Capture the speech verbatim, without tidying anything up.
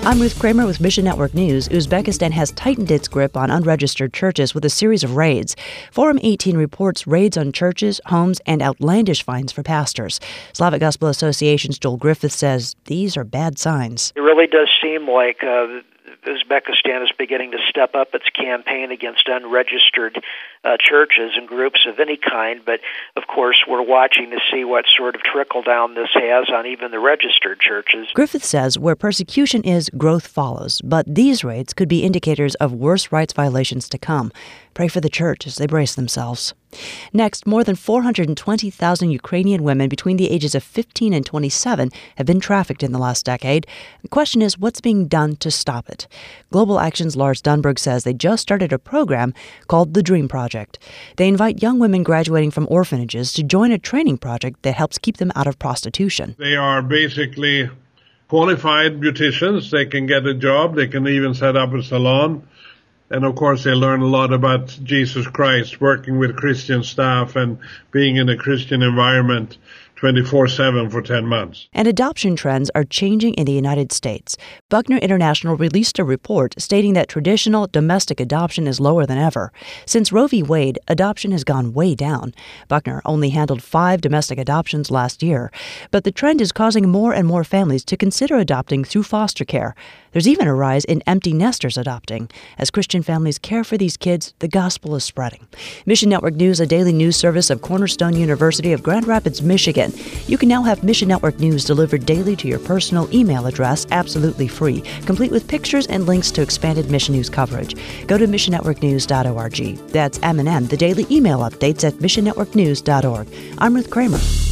I'm Ruth Kramer with Mission Network News. Uzbekistan has tightened its grip on unregistered churches with a series of raids. Forum eighteen reports raids on churches, homes, and outlandish fines for pastors. Slavic Gospel Association's Joel Griffith says these are bad signs. It really does seem like uh, Uzbekistan is beginning to step up its campaign against unregistered uh, churches and groups of any kind, but of course we're watching to see what sort of trickle-down this has on even the registered churches. Griffith says where persecution is, growth follows, but these raids could be indicators of worse rights violations to come. Pray for the church as they brace themselves. Next, more than four hundred twenty thousand Ukrainian women between the ages of fifteen and twenty-seven have been trafficked in the last decade. The question is, what's being done to stop it? Global Action's Lars Dunberg says they just started a program called the Dream Project. They invite young women graduating from orphanages to join a training project that helps keep them out of prostitution. They are basically qualified beauticians. They can get a job. They can even set up a salon. And, of course, they learn a lot about Jesus Christ, working with Christian staff and being in a Christian environment twenty-four seven for ten months. And adoption trends are changing in the United States. Buckner International released a report stating that traditional domestic adoption is lower than ever. Since Roe v. Wade, adoption has gone way down. Buckner only handled five domestic adoptions last year. But the trend is causing more and more families to consider adopting through foster care. There's even a rise in empty nesters adopting. As Christian families care for these kids, the gospel is spreading. Mission Network News, a daily news service of Cornerstone University of Grand Rapids, Michigan. You can now have Mission Network News delivered daily to your personal email address absolutely free, complete with pictures and links to expanded Mission News coverage. Go to mission network news dot org. That's M and M, the daily email updates at mission network news dot org. I'm Ruth Kramer.